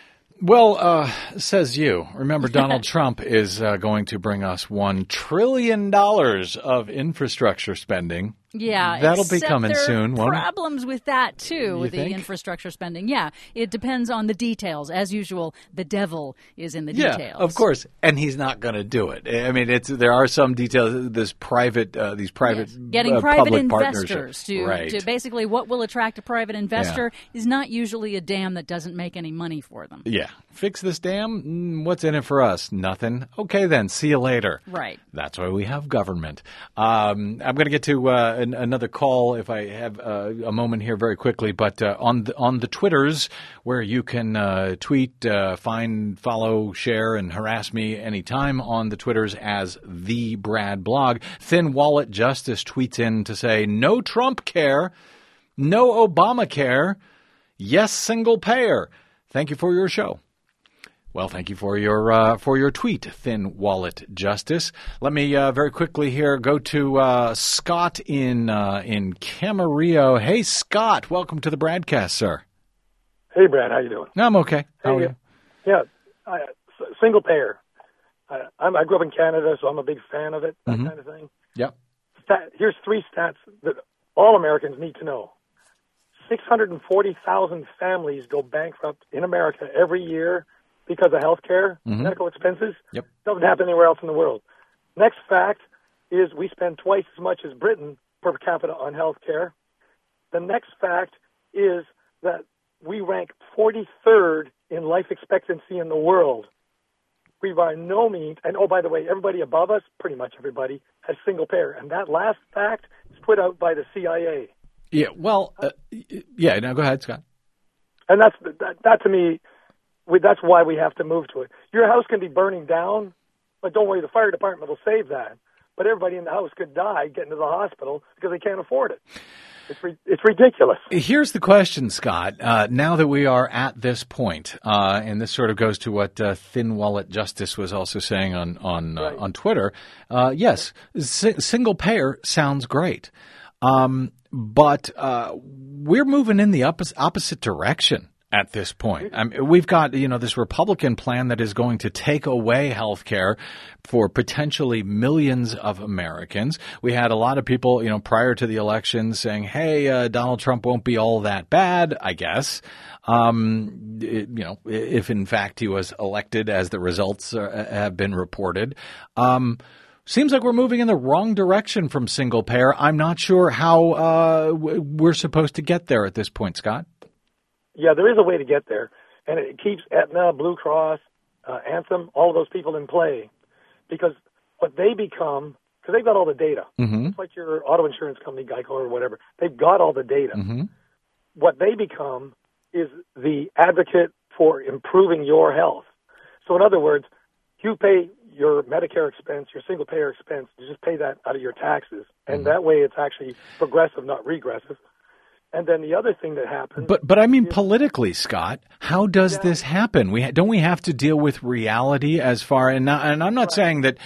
[SPEAKER 2] Well, says you. Remember, Donald Trump is going to bring us $1 trillion of infrastructure spending.
[SPEAKER 8] Yeah,
[SPEAKER 2] that'll be coming soon.
[SPEAKER 8] There are problems with that, too, with the infrastructure spending. Yeah, it depends on the details. As usual, the devil is in the details.
[SPEAKER 2] Yeah, of course, and he's not going to do it. I mean, there are some details. These private
[SPEAKER 8] getting private investors
[SPEAKER 2] to
[SPEAKER 8] basically what will attract a private investor is not usually a dam that doesn't make any money for them.
[SPEAKER 2] Yeah, fix this dam. What's in it for us? Nothing. Okay, then. See you later.
[SPEAKER 8] Right.
[SPEAKER 2] That's why we have government. I'm going to get to another call if I have a moment here very quickly, but on the Twitters where you can tweet, find, follow, share, and harass me anytime on the Twitters as The Brad Blog. Thin Wallet Justice tweets in to say, no Trump care, no Obamacare, yes single payer. Thank you for your show. Well, thank you for your tweet, Thin Wallet Justice. Let me very quickly here go to Scott in Camarillo. Hey, Scott, welcome to the broadcast, sir.
[SPEAKER 16] Hey, Brad, how you doing?
[SPEAKER 2] I'm okay. How are you?
[SPEAKER 16] Yeah, single payer. I grew up in Canada, so I'm a big fan of it, that kind of thing.
[SPEAKER 2] Yep.
[SPEAKER 16] Here's 3 stats that all Americans need to know. 640,000 families go bankrupt in America every year because of health care, medical expenses.
[SPEAKER 2] Yep.
[SPEAKER 16] Doesn't happen anywhere else in the world. Next fact is we spend twice as much as Britain per capita on health care. The next fact is that we rank 43rd in life expectancy in the world. We by no means, and oh, by the way, everybody above us, pretty much everybody, has single payer. And that last fact is put out by the CIA.
[SPEAKER 2] Yeah, well, now go ahead, Scott.
[SPEAKER 16] And that to me, that's why we have to move to it. Your house can be burning down, but don't worry, the fire department will save that. But everybody in the house could die getting to the hospital because they can't afford it. It's ridiculous.
[SPEAKER 2] Here's the question, Scott. Now that we are at this point, and this sort of goes to what Thin Wallet Justice was also saying on Twitter. Yes, single payer sounds great, but we're moving in the opposite direction. At this point, we've got, this Republican plan that is going to take away health care for potentially millions of Americans. We had a lot of people, prior to the election saying, hey, Donald Trump won't be all that bad, I guess. If in fact he was elected as the results have been reported. Seems like we're moving in the wrong direction from single payer. I'm not sure how we're supposed to get there at this point, Scott.
[SPEAKER 16] Yeah, there is a way to get there, and it keeps Aetna, Blue Cross, Anthem, all of those people in play, because what they become, because they've got all the data. It's like your auto insurance company, Geico or whatever. They've got all the data. What they become is the advocate for improving your health. So in other words, you pay your Medicare expense, your single payer expense, you just pay that out of your taxes, and that way it's actually progressive, not regressive. And then the other thing that happens...
[SPEAKER 2] But I mean, politically, Scott, how does this happen? Don't we have to deal with reality as far... And I'm not saying that,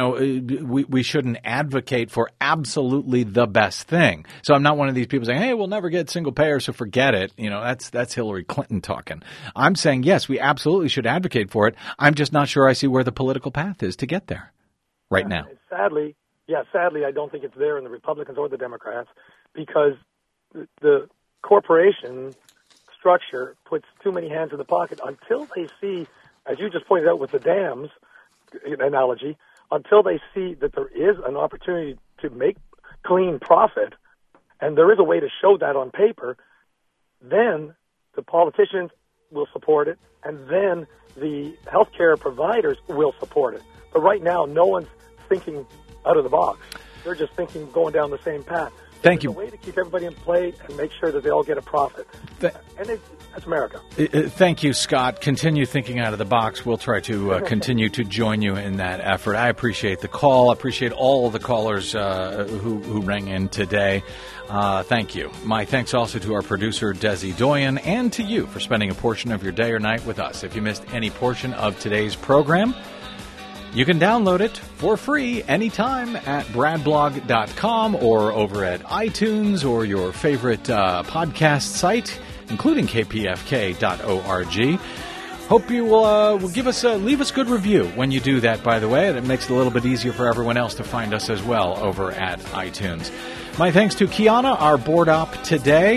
[SPEAKER 2] we shouldn't advocate for absolutely the best thing. So I'm not one of these people saying, hey, we'll never get single payer, so forget it. That's Hillary Clinton talking. I'm saying, yes, we absolutely should advocate for it. I'm just not sure I see where the political path is to get there right now.
[SPEAKER 16] Sadly, I don't think it's there in the Republicans or the Democrats, because the corporation structure puts too many hands in the pocket until they see, as you just pointed out with the dams analogy, until they see that there is an opportunity to make clean profit, and there is a way to show that on paper, then the politicians will support it, and then the healthcare providers will support it. But right now, no one's thinking out of the box. They're just thinking going down the same path.
[SPEAKER 2] Thank you.
[SPEAKER 16] There's a way to keep everybody in play and make sure that they all get a profit. That's America.
[SPEAKER 2] Thank you, Scott. Continue thinking out of the box. We'll try to continue to join you in that effort. I appreciate the call. I appreciate all of the callers who rang in today. Thank you. My thanks also to our producer, Desi Doyen, and to you for spending a portion of your day or night with us. If you missed any portion of today's program, you can download it for free anytime at bradblog.com or over at iTunes or your favorite podcast site, including kpfk.org. Hope you will leave us good review when you do that, by the way. It makes it a little bit easier for everyone else to find us as well over at iTunes. My thanks to Kiana, our board op today.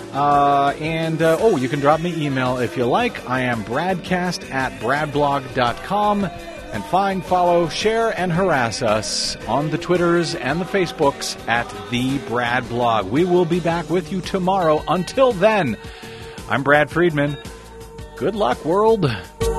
[SPEAKER 2] You can drop me email if you like. I am bradcast@bradblog.com. And find, follow, share, and harass us on the Twitters and the Facebooks at The Brad Blog. We will be back with you tomorrow. Until then, I'm Brad Friedman. Good luck, world.